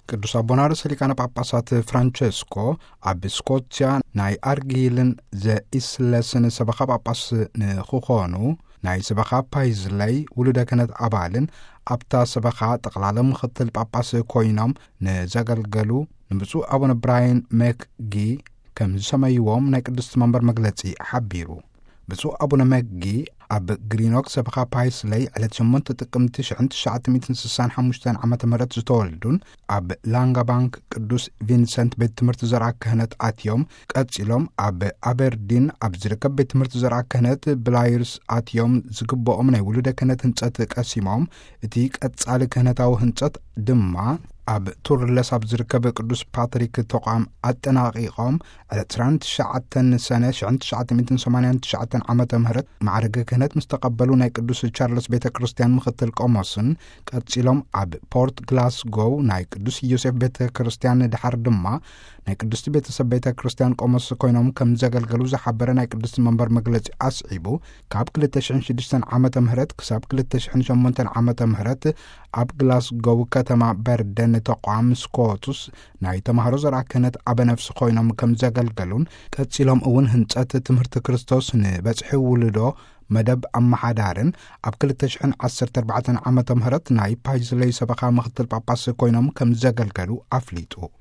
ቅዱስ አቡነ ሊቃነ ጳጳሳት ፍራንቸስኮ ኣብ ስኮትያ ናይ ኣርጊልን ዘኢስለስን ሰበኻ ጳጳስ ንክኾኑ ናይ ሰበኻ ፓይዝለይ ውሉደ ክህነት ኣባልን ኣብታ ሰበኻ ጠቕላላ ምክትል ጳጳስ ኮይኖም ንዘገልገሉ ንብፁዕ ኣቡነ ብራያን መክጊ ከም ዝሰመይዎም ናይ ቅድስቲ መንበር መግለጺ ሓቢሩ። ብፁዕ ኣቡነ መክጊ ኣብ ግሪኖክ ሰበኻ ፓይስለይ ዕለት 8 ጥቅምቲ 1965 ዓመተ ምህረት ዝተወልዱን ኣብ ላንጋባንክ ቅዱስ ቪንሰንት ቤት ትምህርቲ ዘርዓ ክህነት ኣትዮም ቀጺሎም ኣብ ኣበርዲን ኣብ ዝርከብ ቤት ትምህርቲ ዘርዓ ክህነት ብላይርስ ኣትዮም ዝግብኦም ናይ ውሉደ ክህነት ህንጸት ቀሲሞም እቲ ቀጻሊ ክህነታዊ ህንጸት ድማ ኣብ ቱርለስ ኣብ ዝርከብ ቅዱስ ፓትሪክ ተቋም ኣጠናቂቖም ዕለት 29 ሰነ 1989 ዓመተ ምህረት ማዕረገ ክህነት ምስ ተቐበሉ ናይ ቅዱስ ቻርልስ ቤተ ክርስቲያን ምክትል ቆሞስን ቀጺሎም ኣብ ፖርት ግላስጎው ናይ ቅዱስ ዮሴፍ ቤተ ክርስቲያን ድሓር ድማ ናይ ቅዱስ ቤተሰብ ቤተ ክርስቲያን ቆሞስ ኮይኖም ከም ዘገልገሉ ዝሓበረ ናይ ቅዱስ መንበር መግለጺ ኣስዒቡ ካብ 2006 ዓመተ ምህረት ክሳብ 2008 ዓመተ ምህረት ኣብ ግላስጎው ከተማ በርደን ተቋም ስኮቱስ ናይ ተማሃሮ ዘርዓ ክህነት ኣበነፍሲ ኮይኖም ከም ዘገልገሉን ቀጺሎም እውን ህንጸት ትምህርቲ ክርስቶስ ንበጽሒ ውልዶ መደብ ኣመሓዳርን ኣብ 2014 ዓመተ ምህረት ናይ ፓይዝለይ ሰበኻ ምክትል ጳጳስ ኮይኖም ከም ዘገልገሉ ኣፍሊጡ።